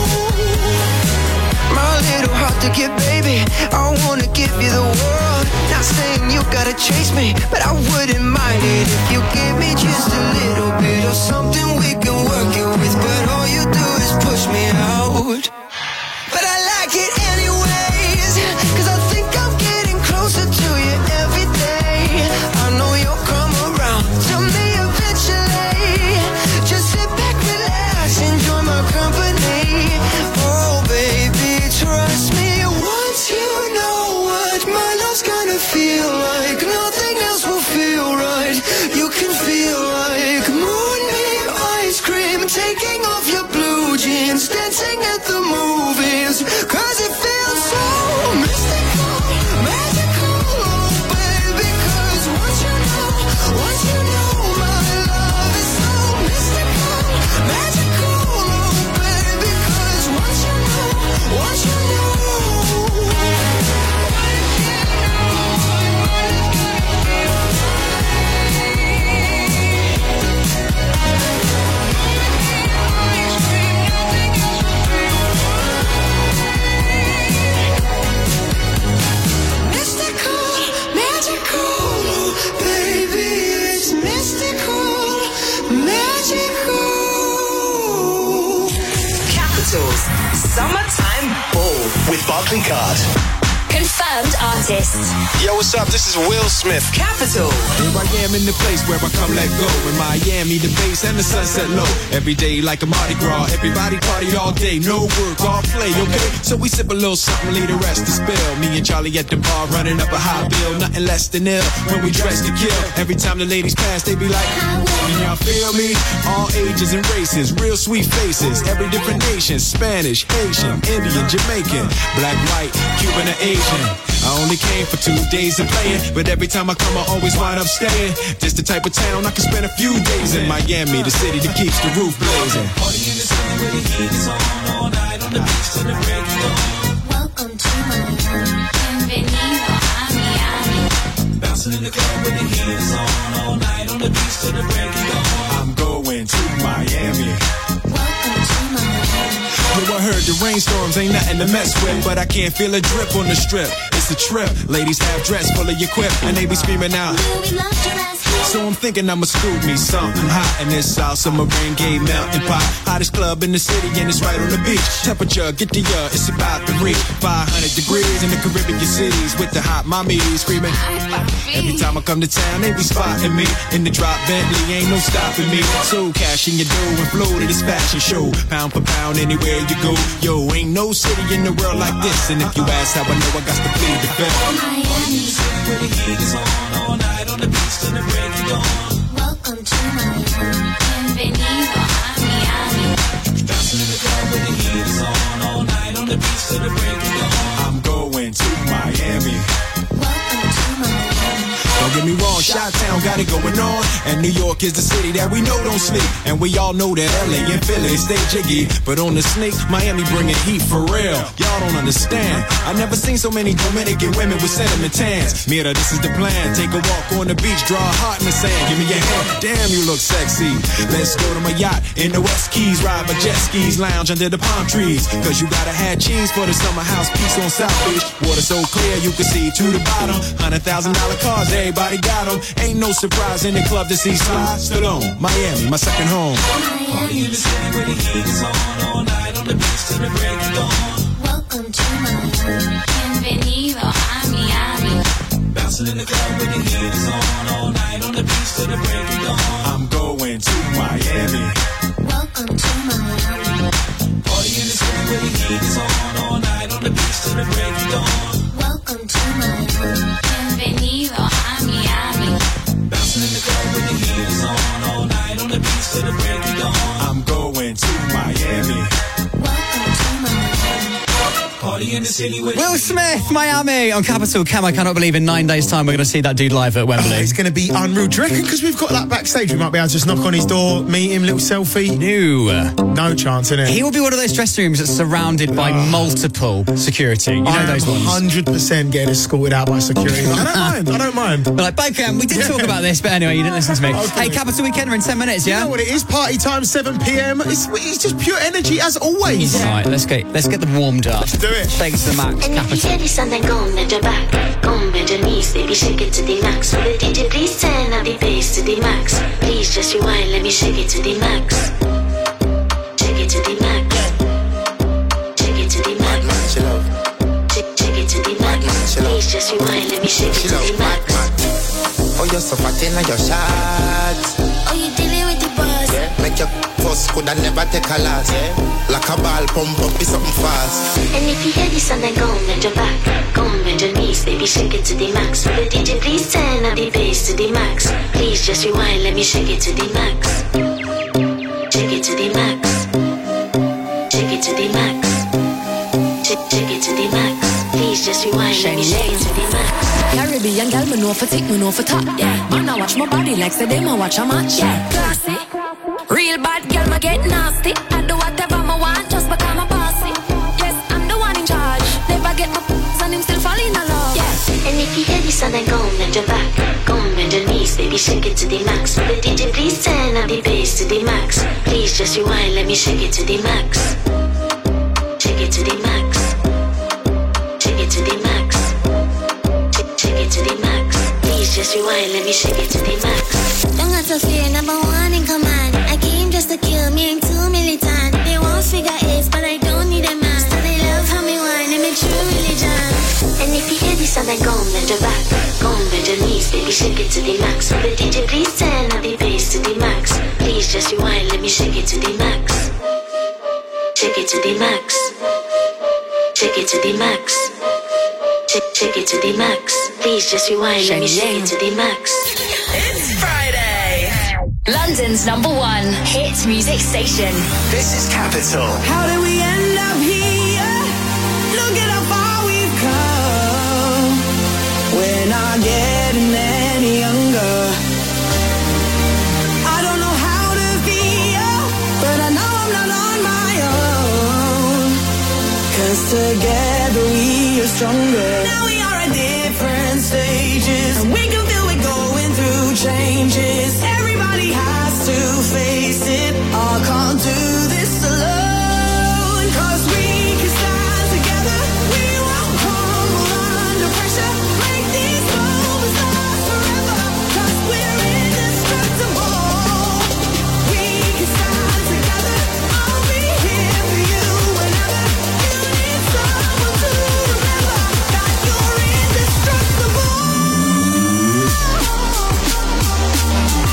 my little heart to give, baby, I wanna give you the world. Not saying you gotta chase me, but I wouldn't mind it if you gave me just a little bit of something we can work it with. But all you do is push me out. But I like it anyways, cause I think I'm getting closer to you every day. I know you'll come around to me eventually. Just sit back, relax, enjoy my company. Oh baby, trust me. Once you know what my love's gonna feel like, nothing else will feel right. You can feel like moonbeam ice cream, taking off your blue jeans, dancing at the movies. Cause it feels so mystical, magical, oh baby. Cause once you know, once you know my love is so mystical, magical, oh baby. Cause once you know, once you know. Summertime Ball with Barclaycard. Confirmed artist. Yo, what's up? This is Will Smith. Capital. Here I am in the place where I come let go. In Miami, the bass and the sunset low. Every day like a Mardi Gras. Everybody party all day. No work, all play, okay? So we sip a little something, leave the rest to spill. Me and Charlie at the bar running up a high bill. Nothing less than ill when we dress to kill. Every time the ladies pass, they be like, can y'all feel me? All ages and races, real sweet faces. Every different nation, Spanish, Haitian, Indian, Jamaican, black, white, Cuban, or Asian. I only came for two days of playing, but every time I come I always wind up staying. Just the type of town I can spend a few days in. Miami, the city that keeps the roof blazing. Party in the city where the heat is on, all night on the beach till the break of dawn. Welcome to Miami. Bienvenido a Miami. Bouncing in the club where the heat is on, all night on the beach till the break of dawn. I'm going to Miami. Welcome to Miami. Yo, I heard the rainstorms ain't nothing to mess with, but I can't feel a drip on the strip. It's a trip. Ladies have dress full of your quip, and they be screaming out. So I'm thinking I'ma scoop me something hot in this South Summer rain gay melting pot. Hottest club in the city and it's right on the beach. Temperature, get the uh, it's about to reach five hundred degrees in the Caribbean cities with the hot mommy screaming. Every time I come to town, they be spotting me in the drop Bentley, ain't no stopping me. So cash in your dough and flow to this fashion show. Pound for pound, anywhere you go. Yo, ain't no city in the world like this. And if you ask how I know, I got to plead the fifth. Miami. Where the heat is on, all night on the beach till the break of dawn. Welcome to Miami. Bienvenido a Miami. Dancing in the club where the heat is on, all night on the beach till the break of dawn. I'm going to Miami. Welcome to Miami. Don't get me wrong, Chi-Town got it going on, and New York is the city that we know don't sleep. And we all know that L A and Philly stay jiggy, but on the sneak, Miami bringing heat for real. Y'all don't understand. I never seen so many Dominican women with sentiment tans. Mira, this is the plan. Take a walk on the beach, draw a heart in the sand. Give me your hand. Damn, you look sexy. Let's go to my yacht in the West Keys, ride my jet skis, lounge under the palm trees. Cause you gotta have cheese for the summer house piece on South Beach. Water so clear you can see to the bottom. Hundred thousand dollar cars, everybody got them. Ain't no surprise in the club to see Sly Stallone. Miami, my second home. Party in the city where the heat is on, all night on the beach till the break of dawn. Welcome to Miami. Bienvenido in the club with the heat is on all night on the beach till the break of dawn. I'm going to Miami. Welcome to Miami. Party in the city where the heat is on all night on the beach till the break of dawn. Welcome to Miami. Bienvenido a Miami. Bouncing in the club with the heat is on all night on the beach till the break of dawn. I'm going to Miami. Welcome to Miami. Party in the city with Will Smith, Miami on Capital. Cam, I cannot believe in nine days' time we're going to see that dude live at Wembley. Oh, it's going to be unreal. Do you reckon because we've got that backstage, we might be able to just knock on his door, meet him, little selfie? No. No chance, innit? He will be one of those dressing rooms that's surrounded by oh. multiple security. You know I those ones? one hundred percent getting escorted out by security. I don't mind. I don't mind. But like, bye, Cam. We did Yeah. talk about this, but anyway, you didn't listen to me. Okay. Hey, Capital Weekend, we're in ten minutes, yeah? You know what it is? Party time, seven p.m. It's, it's just pure energy, as always. All right, let's get, let's get them warmed up. Let's do it. Thanks to Max, And if you Capital. hear this and then go on bend your back, go on bend your knees, baby, shake it to the max. Will the D J please turn up the bass to the max? Please just rewind, let me shake it to the max. Shake it to the max. Shake it to the max. Shake, shake it to the max. Please just rewind, let me shake it to the max. Oh, you're so fat in your shots. Oh, you dealing with the boss? Yeah. Make your first could I never take a last. Yeah. Like a ball pump up, be something fast. And if you hear this and then go on bend your back, go on bend your knees, baby, shake it to the max. Will the D J please turn up the bass to the max? Please just rewind, let me shake it to the max. Shake it to the max. Shake it to the max. Shake, shake it to the max. Please just rewind, let me shake it to the max. Caribbean girl, me know for tick, me know for top. Yeah, man, I watch my body like say them I watch a match. Yeah, classy. Real bad girl, me get nasty. I do whatever I want, just because I'm bossy. Yes, I'm the one in charge. Never get my p***s and him still fall in love. Yeah, and if you hear this and then go on bend your back, go on bend your knees, baby, shake it to the max. Will the D J please turn up the bass to the max? Please just rewind, let me shake it to the max. Shake it to the max. Shake it to the max. Shake, shake it to the max. Please just rewind, let me shake it to the max. Don't have to fear, number one in command. I came just to kill me, ain't too militant. They won't figure eight, but I don't need a man. So they love how me whine, I'm a true religion. And if you hear this and then go on bend your back, go on bend your knees, baby, shake it to the max. Will the D J please turn up the bass to the max? Please just rewind, let me shake it to the max. Shake it to the max. Shake it to the max. Shake, shake it to the max. Please just rewind, let me shake it to the max. It's Friday. London's number one hit music station. This is Capital. How did we end up here? Look at how far we've come. We're not getting any younger. I don't know how to feel, but I know I'm not on my own. 'Cause together we are stronger. Now we are at different stages, and we can feel it going through changes. Everybody has to face it. I can't do this alone. 'Cause we can stand together. We won't crumble under pressure. Make these moments last forever. 'Cause we're indestructible. We can stand together. I'll be here for you whenever you need someone to remember that you're indestructible.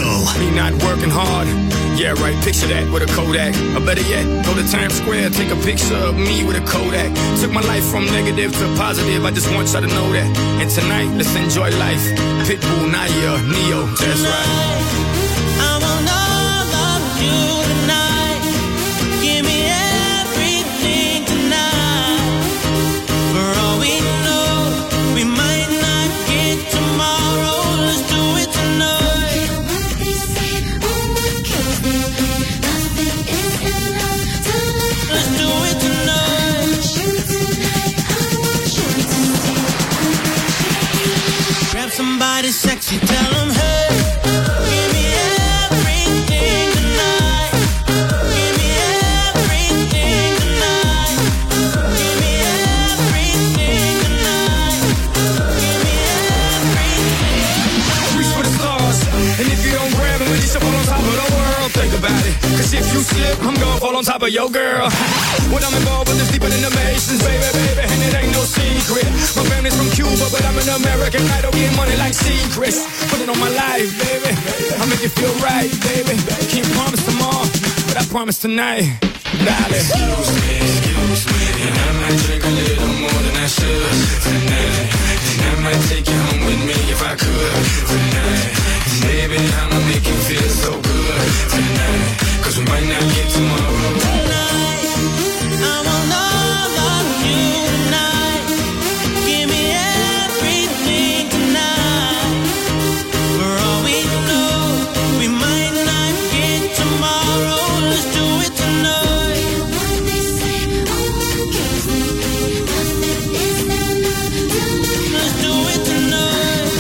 Capital. Me not working hard. Yeah, right, picture that with a Kodak. Or better yet, go to Times Square, take a picture of me with a Kodak. Took my life from negative to positive, I just want y'all to know that. And tonight, let's enjoy life. Pitbull, Naya, Neo, that's right. I want all of you tonight. Give me everything tonight. For all we know, we might not get tomorrow. Let's do it tonight. Let's do it tonight. Grab somebody sexy, tell them hey. Give me everything tonight. Give me everything tonight. Give me everything tonight. Give me everything. Reach for the stars, and if you don't grab it, you should fall on top of the world. Think about it, cause if you slip, I'm gonna fall on top of your girl. When I'm involved with this deeper than the Masons, baby, baby, and it ain't no secret. My family's from Cuba, but I'm an American idol, getting money like secrets. Put it on my life, baby, I'll make you feel right, baby. Can't promise tomorrow, but I promise tonight. Darling. Excuse me, excuse me, and I might drink a little more than I should tonight. And I might take you home with me if I could tonight. And baby, I'ma make you feel so good tonight. Cause we might not get tomorrow. Tonight, I want all of you tonight. Give me everything tonight. For all we know, we might not get tomorrow. Let's do it tonight. Let's do it tonight.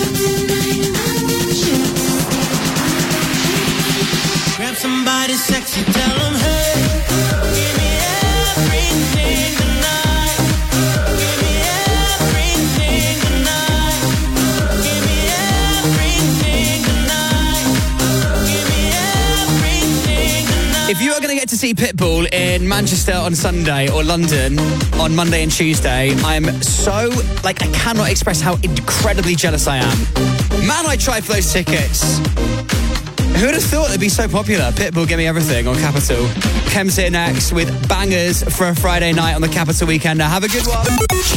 Grab somebody sexy, tell them hey. Give me everything tonight. Give me everything tonight. Give me everything tonight. Give me everything tonight. If you are going to get to see Pitbull in Manchester on Sunday or London on Monday and Tuesday, I'm so, like, I cannot express how incredibly jealous I am. Man, I tried for those tickets. Who would have thought they'd be so popular? Pitbull, Give Me Everything on Capital. Kem's here next with bangers for a Friday night on the Capital Weekend. Now, have a good one.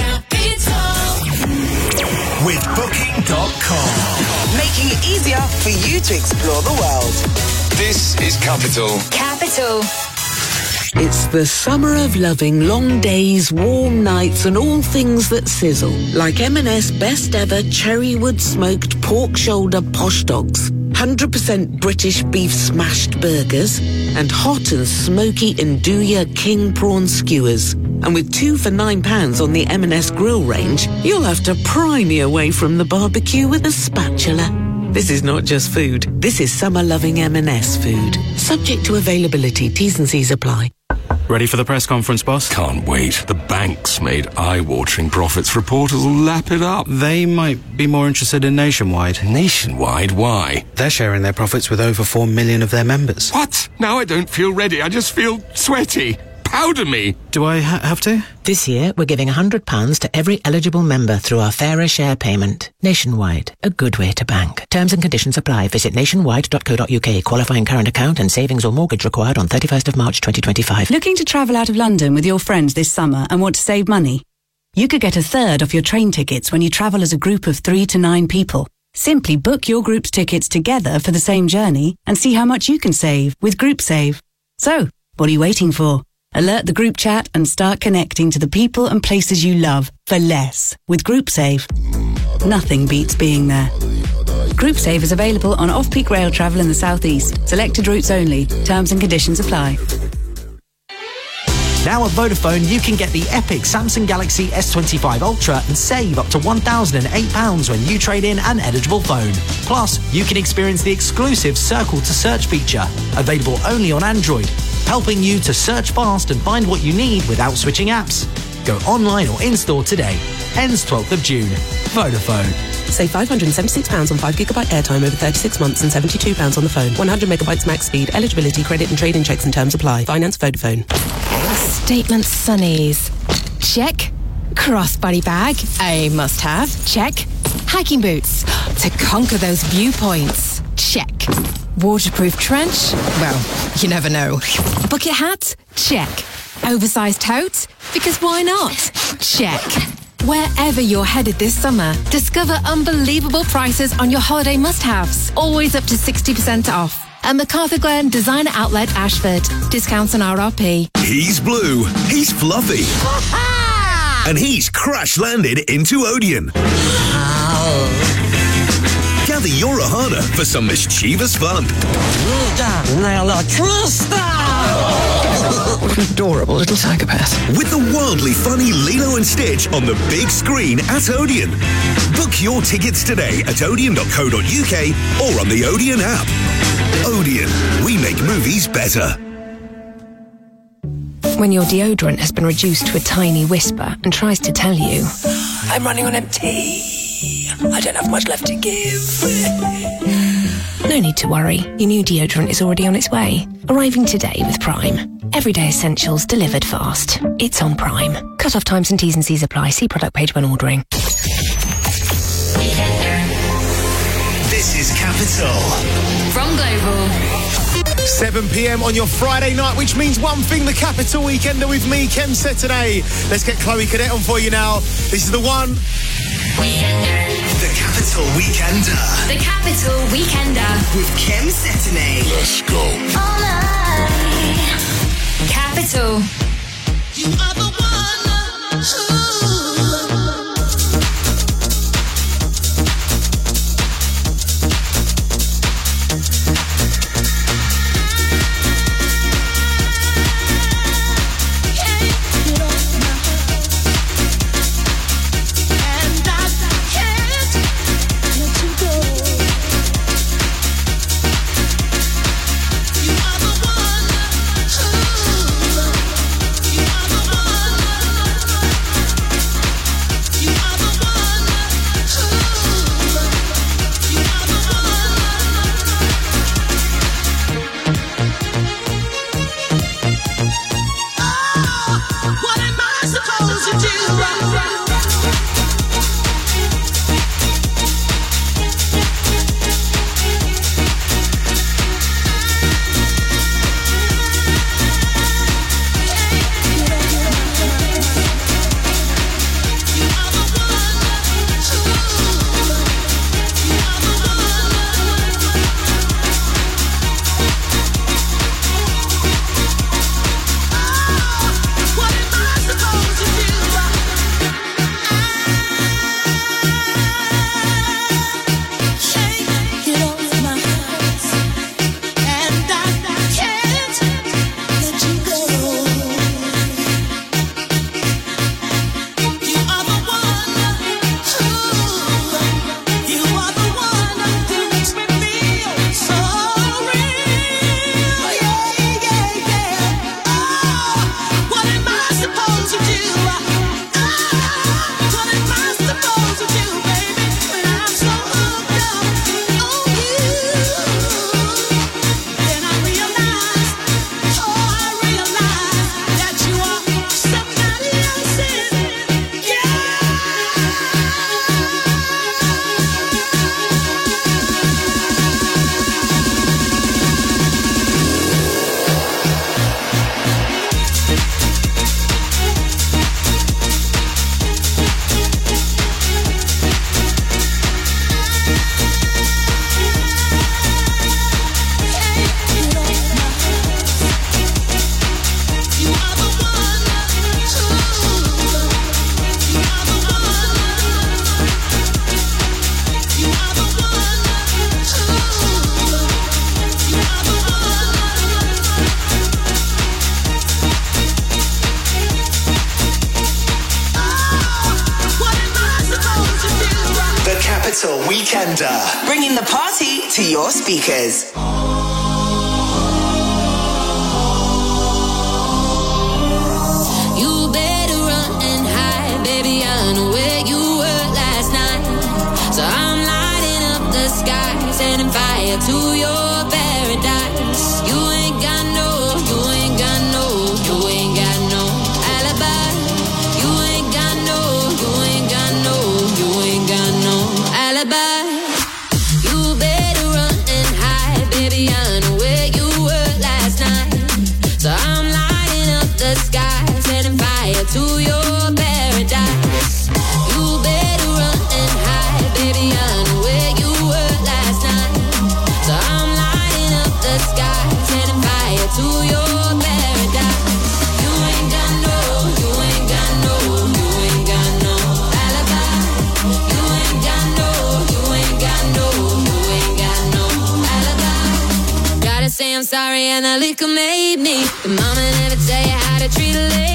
With Booking dot com. Making it easier for you to explore the world. This is Capital. Capital. It's the summer of loving long days, warm nights and all things that sizzle. Like M and S best ever Cherrywood smoked pork shoulder posh dogs. one hundred percent British beef smashed burgers. And hot and smoky Nduja king prawn skewers. And with two for nine pounds on the M and S grill range, you'll have to pry me away from the barbecue with a spatula. This is not just food. This is summer-loving M and S food. Subject to availability. T's and C's apply. Ready for the press conference, boss? Can't wait. The bank's made eye-watering profits. Reporters will lap it up. They might be more interested in Nationwide. Nationwide? Why? They're sharing their profits with over four million of their members. What? Now I don't feel ready. I just feel sweaty. Powder me. Do I ha- have to? This year, we're giving one hundred pounds to every eligible member through our Fairer Share payment. Nationwide, a good way to bank. Terms and conditions apply. Visit nationwide dot co dot uk. Qualifying current account and savings or mortgage required on thirty-first of March twenty twenty-five. Looking to travel out of London with your friends this summer and want to save money? You could get a third off your train tickets when you travel as a group of three to nine people. Simply book your group's tickets together for the same journey and see how much you can save with GroupSave. So, what are you waiting for? Alert the group chat and start connecting to the people and places you love for less with GroupSave. Nothing beats being there. GroupSave is available on off-peak rail travel in the southeast. Selected routes only. Terms and conditions apply. Now at Vodafone, you can get the epic Samsung Galaxy S twenty-five Ultra and save up to one thousand eight pounds when you trade in an eligible phone. Plus, you can experience the exclusive Circle to Search feature, available only on Android, helping you to search fast and find what you need without switching apps. Go online or in-store today. Ends twelfth of June. Vodafone. Save five hundred seventy-six pounds on five gigabyte airtime over thirty-six months and seventy-two pounds on the phone. one hundred megabytes max speed. Eligibility, credit and trade-in checks and terms apply. Finance Vodafone. Statement sunnies. Check. Crossbody bag. A must-have. Check. Hiking boots. To conquer those viewpoints. Check. Waterproof trench? Well, you never know. Bucket hat? Check. Oversized tote? Because why not? Check. Wherever you're headed this summer, discover unbelievable prices on your holiday must-haves. Always up to sixty percent off. At MacArthur Glen Designer Outlet Ashford. Discounts on R R P. He's blue, he's fluffy, and he's crash-landed into Odeon. Gather your Ohana for some mischievous fun. What an adorable little psychopath. With the wildly funny Lilo and Stitch on the big screen at Odeon. Book your tickets today at odeon dot co dot uk or on the Odeon app. Odeon, we make movies better. When your deodorant has been reduced to a tiny whisper and tries to tell you, I'm running on empty. I don't have much left to give. no need to worry. Your new deodorant is already on its way. Arriving today with Prime. Everyday essentials delivered fast. It's on Prime. Cut-off times and T's and C's apply. See product page when ordering. This is Capital. From Global. seven p.m. on your Friday night, which means one thing, the Capital Weekender with me, Kem said today. Let's get Chloe Cadet on for you now. This is the one. The Capital Weekender. The Capital Weekender. With Kem Setine. Let's go. All night. Capital. You are the one. Ooh. Weekender, bringing the party to your speakers. You better run and hide, baby. I know where you were last night. So I'm lighting up the sky, setting fire to your paradise. You ain't got no, you ain't got no, you ain't got no alibi. You ain't got no, you ain't got no, you ain't got no alibi. You better run and say I'm sorry and the liquor made me. The mama never tell you how to treat a lady.